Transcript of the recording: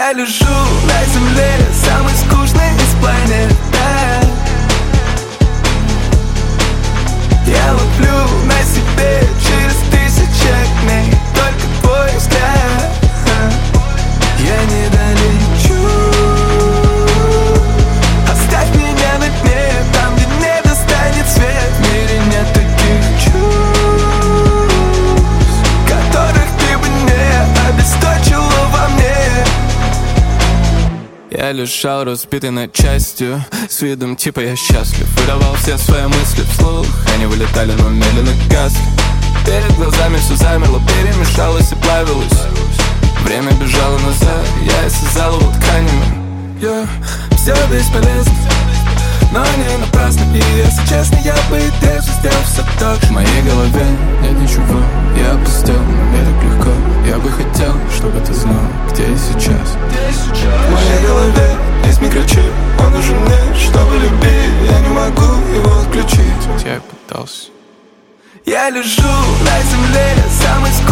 Я лежу на земле, самый скучный из планет. Я ловлю на себе через тысячи огней только твой взгляд. Я не долечу. Оставь меня на дне, там, где не достанет свет. В мире нет таких чувств, которых ты бы не обесточила во мне. Я лежал разбитый на части, с видом типа я счастлив. Выдавал все свои мысли вслух, они вылетали, но медленно гасли. Перед глазами все замерло, перемешалось и плавилось. Время бежало назад, я исцезал его тканями. Все бесполезно, но не напрасно. И если честно, я бы и дальше сделал все так же. В моей голове нет ничего, я опустел, но мне так легко. Я бы хотел, чтобы ты знал, где я сейчас. В моей голове есть микрочип, он нужен мне, чтобы любить. Я не могу его отключить. Я пытался. Я лежу на земле, самый